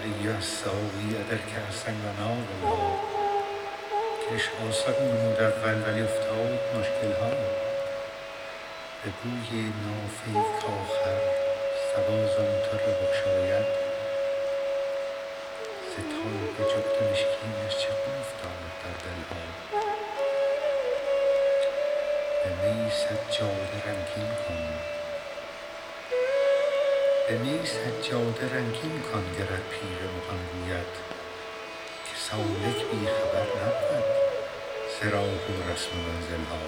ایها الساقی ادر کأسا و ناولها که عشق آسان نمود اول ولی افتاد مشکلها. به بوی نافه کآخر صبا زان طره بگشاید، ز تاب جغد مشکینش چه خون افتاد در دلها. به می سجاده رنگین کن، به می سجاده رنگین کن گرت پیر مغان گوید که سالک بی خبر نبود ز راه و رسم منزلها.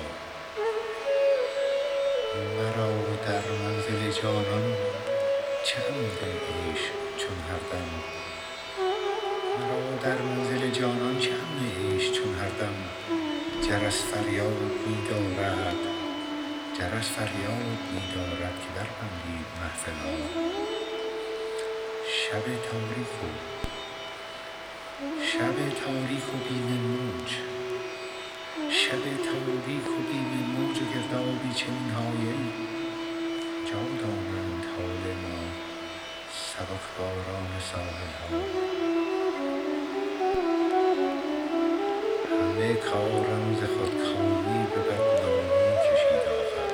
مرا در منزل جانان چه غم دل عشق چون هر دم، مرا در منزل جانان چه غم عشق چون هر دم. جرس فریاد می دارد، جرس فریاد می دارد که بربندید محفلها. شب تاریک و بیم موج، شب تاریک و بیم موج و گردابی چنین هایل، کجا دانند حال ما سبکباران ساحلها. همه کارم ز خودکامی به بدنامی کشید آخر.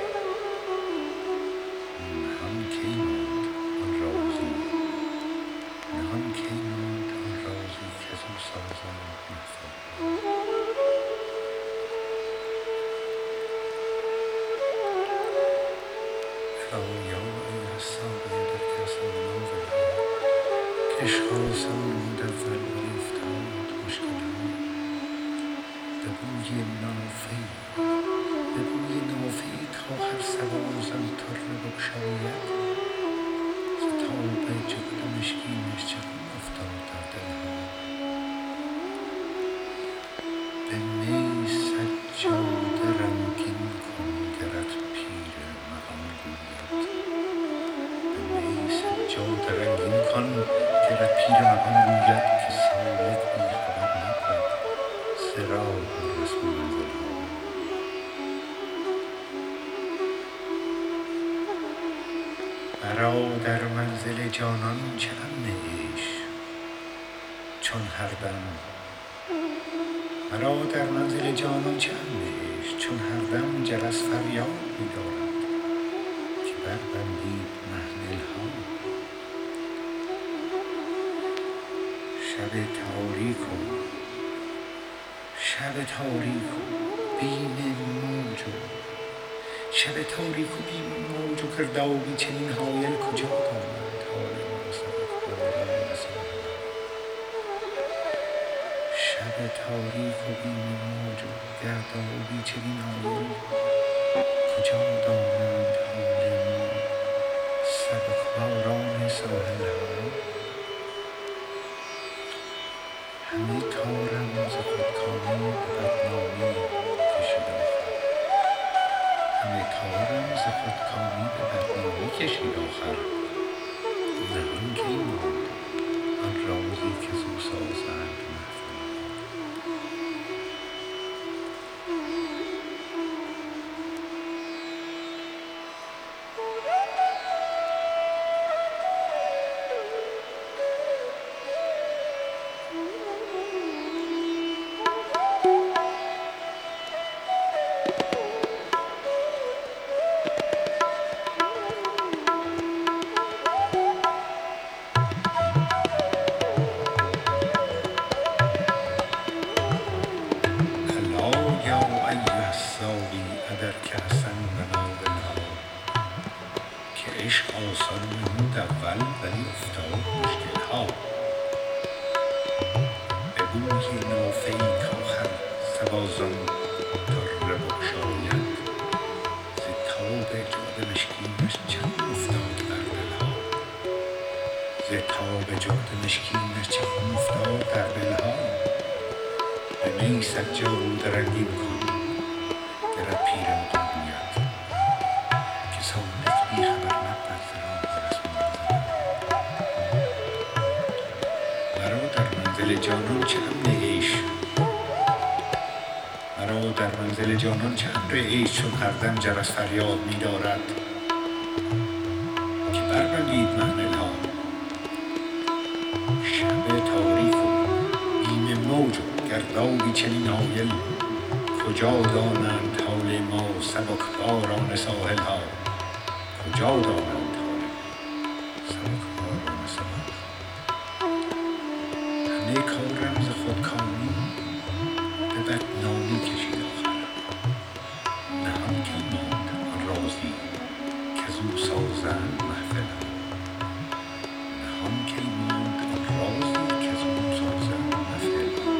نهان کی ماند آن رازی، نهان کی ماند آن رازی کزو سازند محفلها. یا ایها الساقی ادر کأسا و ناولها که عشق آسان نمود اول ولی افتاد مشکلها. به بوی نافه کآخر صبا زان طره بگشاید، ز تاب جغد مشکینش چه خون افتاد در دلها. به می سجاده رنگین کن گرت پیر مغان گوید، به می سجاده رنگین کن گرت پیر مغان گوید که سالک بی خبر نبود ز راه و رسم منزلها. مرا در منزل جانان چه غم عشق چون هر دم، مرا در منزل جانان چه غم عشق چون هر دم. جرس فریاد می دارد که بربندید محملها. شب تاریک و بیم موج، شب تاریک و بیم موج و گردابی چنین هایل، کجا دانند حال ما سبکباران ساحلها. شب تاریک و بیم موج و گردابی چنین هایل، کجا دانند حال ما سبکباران ساحلها. همه کارم ز خودکامی به بدنامی کشید آخر، همه کارم ز خودکامی به بدنامی کشید آخر. نهان کی ماند آن رازی کزو سازند محفلها. ادر کأسا و ناولها که عشق آسان نمود اول ولی افتاد مشکلها. به بوی نافه کآخر صبا زان طره بگشاید، ز تاب جغد مشکینش چه خون افتاد در دلها. ز تاب جغد مشکینش چه خون افتاد در دلها. به می سجاده رنگین کن گرت پیر مغان گوید که سالک بی خبر نبود ز راه و رسم منزلها. مرا در منزل جانان چه غم عشق، مرا در منزل جانان چه غم عشق چون هر دم. جرس فریاد می دارد که بربندید محملها. شب شب تاریک و بیم موج و گردابی چنین هایل کجا دانند حال ما سبکباران ساحل ها کجا دانند حال ما سبکباران ساحل ها همه کارم ز خودکامی به بدنامی کشید آخرم نهان کی ماند آن رازی کزو سازند محفل ها نهان کی ماند آن رازی کزو سازند محفل ها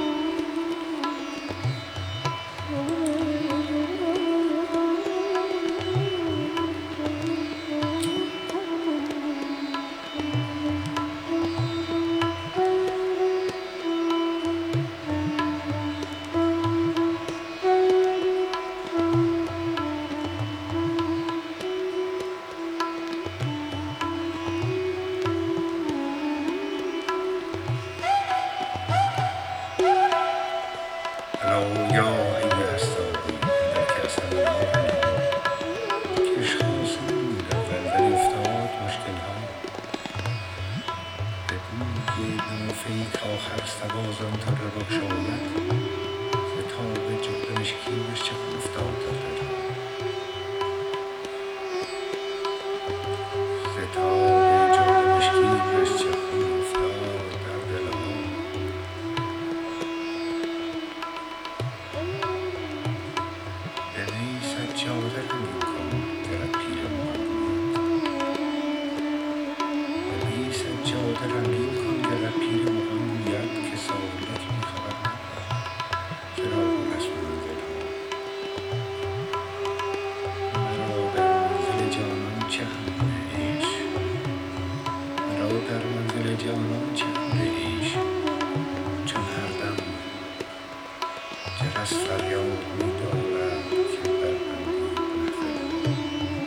ألا یا ایها الساقی اگر کأس النار کش خواستم در ولوله افتاد مشکل ها به بوی نافه کآخر صبا زان طره بگشاید ز تاب جغد مشکینش چکون افتاد در دل ها ز تاب جغد مشکینش چکون افتاد در دل ها به می سجاده رنگین کن گرت پیر مغان گوید به می سجاده رنگین کن گرت پیر مغان گوید که سالک می خبر نبود چراغ و رسم منزل ها مرا در منزل جانان چه غم عیش مرا در منزل جانان چه غم عیش چون هر دم جرس فریاد می دارد که بربندید محفل ها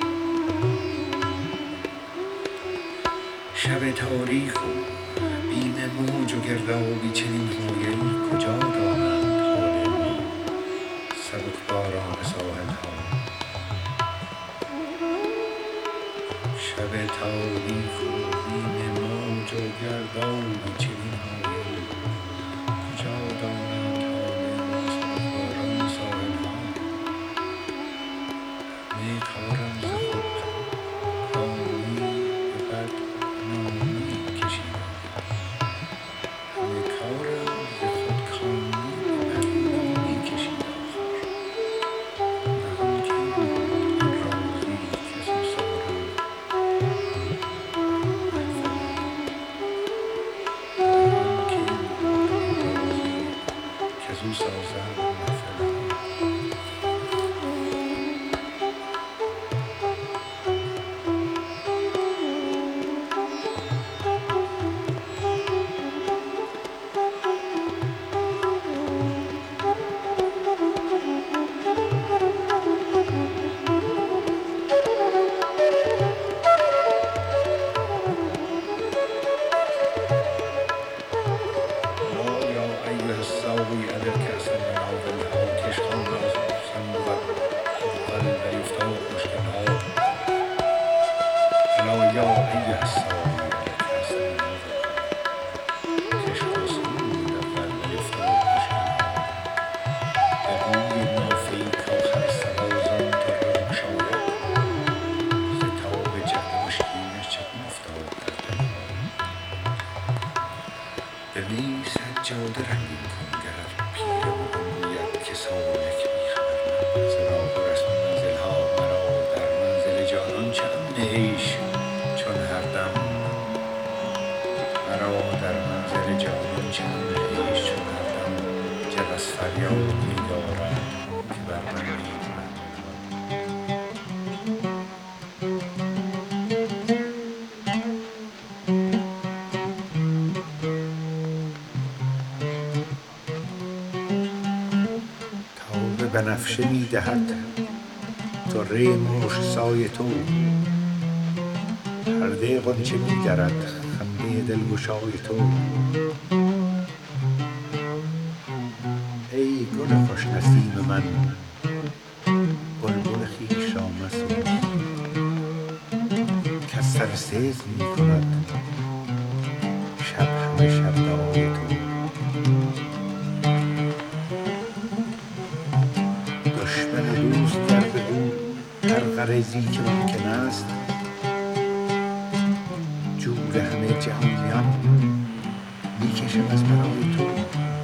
شب تاریک و بیم موج و گردابی چنین هایل کجا دانند حال ما سبکباران ساحل ها شب تاریک و بیم موج و گردابی چنین هایل کجا دانند حال ما سبکباران ساحل ها همه کارم ز خودکامی به بدنامی کشید همه کارم ز خودکامی به بدنامی کشید آخر نهان کی ماند آن رازی کزو سازند محفل ها نهان کی ماند آن رازی کزو سازند محفل ها ألا یا ایها الساقی ادر کأس المناول کش خواستم در ولوله افتاد مشکل ها ألا یا ایها الساقی ادر کأس المناول کش خواستم در ولوله افتاد مشکل ها به بوی نافه کآخر صبا زان طره بگشاید ز تاب جغد مشکینش چکون افتاد در دل ها به می سجاده رنگین کن گرت پیر مغان گوید که سالک بی خبر نبود ز راه و رسم منزل ها مرا در منزل جانان چه غم عیش چون هر دم مرا در منزل جانان چه غم عیش چون هر دم جرس فریاد می دارد که بربندید محفل ها تاب بنفشه می دهد طره مشک سای تو پرده غنچه می درد خنده دلگشای تو ای گل خوش نسیم من بلبل خویش را مسوز کز سر سحر می کند شب همه شبنامه‌های تو. دشمن و دوست گر بدو هر غرضی که ممکن است، جور همه جهانیان میکشم از برای تو.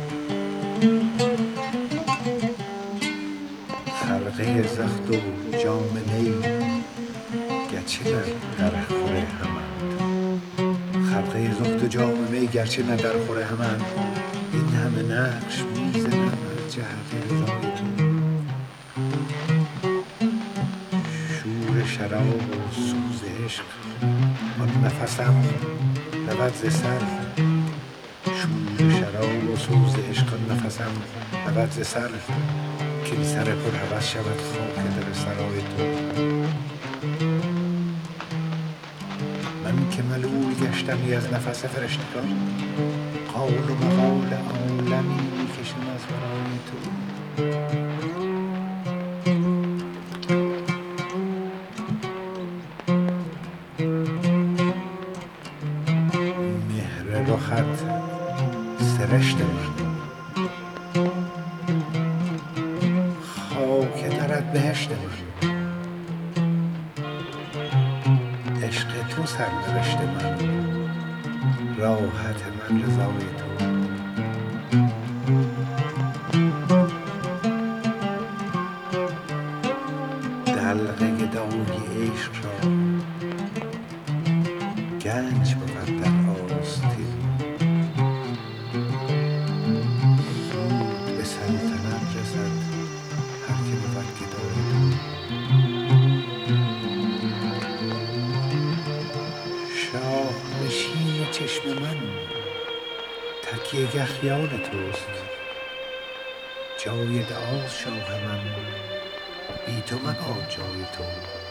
خرقه زخت و جام می گرچه نه در خور همند، خرقه زخت و جام می گرچه نه در خور همند، این همه نقش میزنم از جهت رضای تو. شور شراب و سوز عشق آن نفسم رود ز سر، شور شراب و سوز عشق آن نفسم رود ز سر، که این سر پر هوس شود خاک در سرای تو. من که ملول گشتمی از نفس فرشتگان، قول و مقال عالمی میکشم از برای تو. مهر رخت سرشت من، خاک درت بهشت من، عشق تو سرنوشت من، راحت من رضای تو. دلق گدای عشق را گنج بود در آستین، زود به سلطنت رسد هر که بود گدای تو. شاه نشین چشم من تکیه گه خیال توست، جای دعاست شاه من، بی تو مباد جای تو.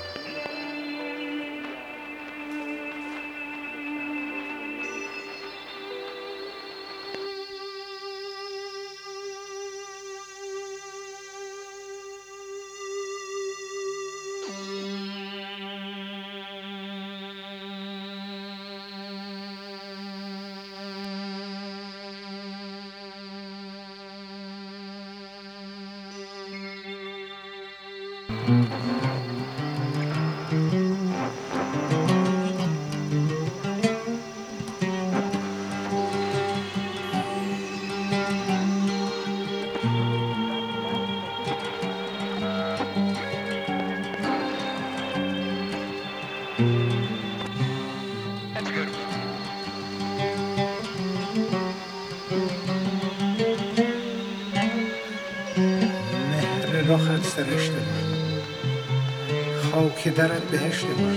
مهر رخت سرشت من، خاک درت بهشت من،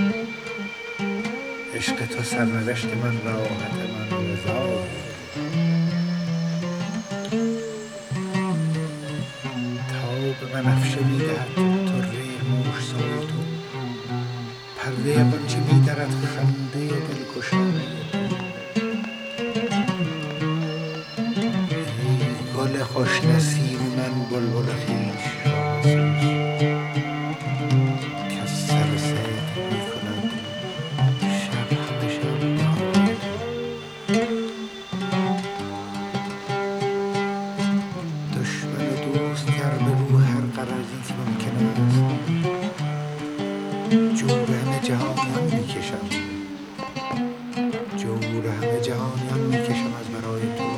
عشق تو سرنوشت من، راحت من رضای. تاب بنفشه میدهد طره موش سای تو، پرده غنچه میدرد خنده دلگشای تو. ای گل خوش نسیم من بلبل خویش را بسوز، کز سر صدق میکند شب همه شب بهای تو. دشمن و دوست گر بدو هر غرضی که ممکن است، جور همه جهانیان میکشم، جور همه جهانیان میکشم از برای تو.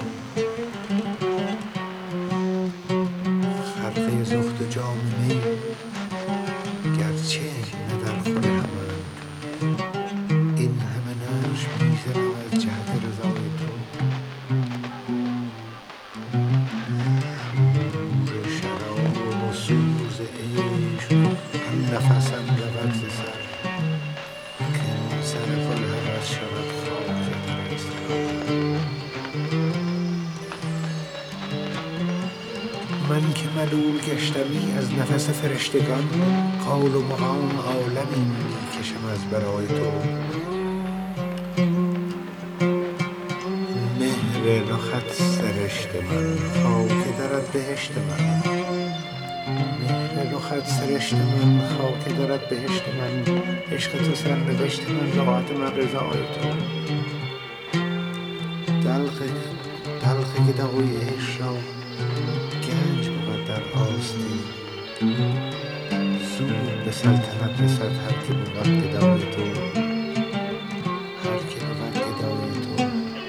خرقه زخت و جام می گرچه نه در خور همند، این همه نقش میزنم از جهت رضای تو. شور شراب و سوز عشق آن نفسم رود ز سر، که این سر پر هوس شود خاک در سرای. من که ملول گشتمی از نفس فرشتگان، قول و مقام عالمی میکشم از برای تو. مهر رخت سرشت من، خاک درت بهشت من، مهر رخت سرشت من، خاک درت بهشت من، عشق تو سرنوشت من، راحت من رضای تو. دلق گدای عشق را گنج بود در آستین. زود به سلطنت رسد هر که بود گدای تو، هر که بود گدای تو.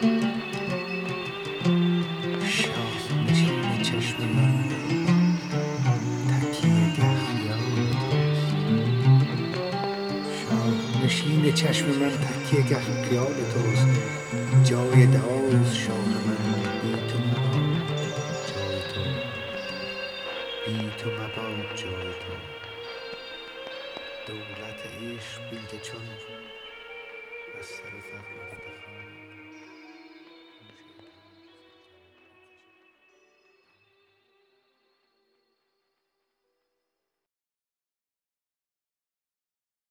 شاه نشین چشم من تکیه گه خیال توست. شاه نشین چشم من تکیه گه خیال توست. جای داز شاه من بی تو مباد جای تو، بی تو مباد جای تو. دولت عشق بین که چون از سر زر